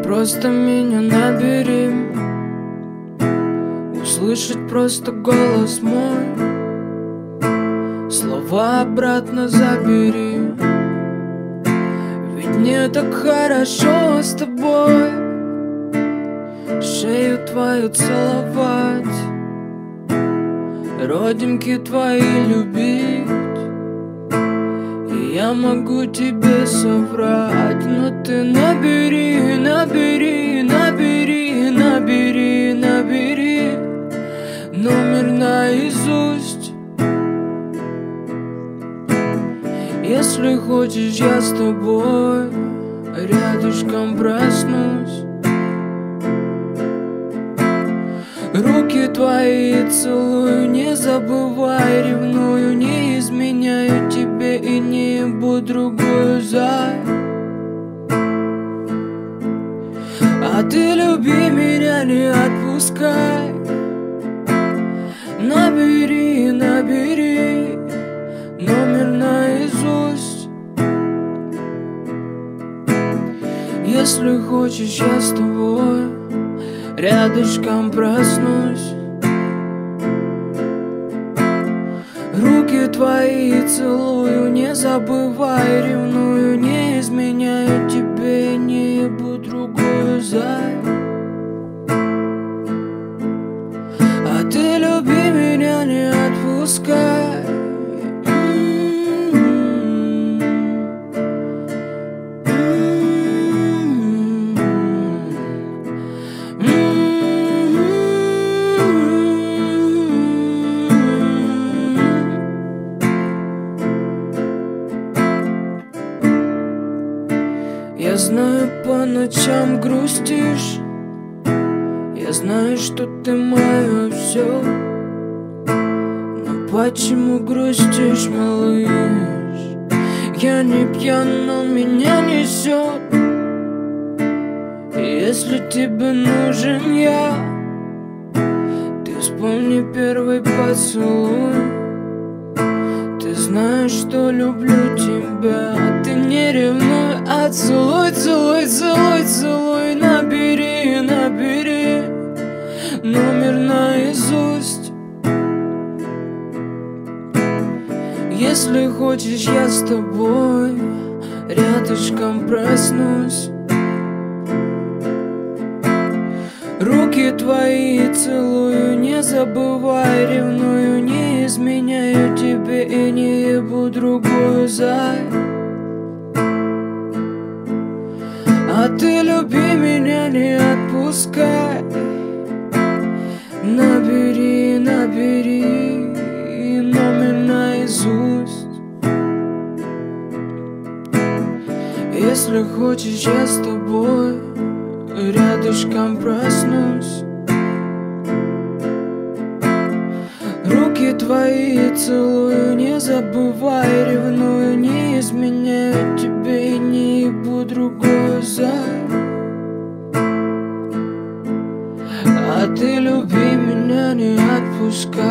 Просто меня набери, услышать просто голос мой, слова обратно забери. Ведь мне так хорошо с тобой, шею твою целовать, родинки твои любить. И я могу тебе соврать, но ты набери, набери, набери, набери, набери номер наизусть. Если хочешь, я с тобой рядышком проснусь, руки твои целую, не забывай, ревную, не изменяю тебе и не ебу другую зай. А ты люби меня, не отпускай. Набери, набери номер наизусть. Если хочешь, я с тобой рядышком проснусь, руки твои целую, не забывай, ревную, не изменяю тебе, не ебу другую зай. А ты люби меня, не отпускай. Я знаю, по ночам грустишь, я знаю, что ты мое все. Но почему грустишь, малыш? Я не пьян, но меня несет. Если тебе нужен я, ты вспомни первый поцелуй. Ты знаешь, что люблю тебя, ты не ревнуй, а целуй, целуй, целуй, целуй. Набери, набери номер наизусть. Если хочешь, я с тобой рядышком проснусь, руки твои целую, не забывай, ревную, не изменяю тебе и не ебу другую зай. А ты люби меня, не отпускай. Набери, набери номер наизусть. Если хочешь, я с тобой рядышком проснусь, руки твои целую, не забывай, ревную, не изменяю тебе и не ебу другую зай. А ты люби меня, не отпускай.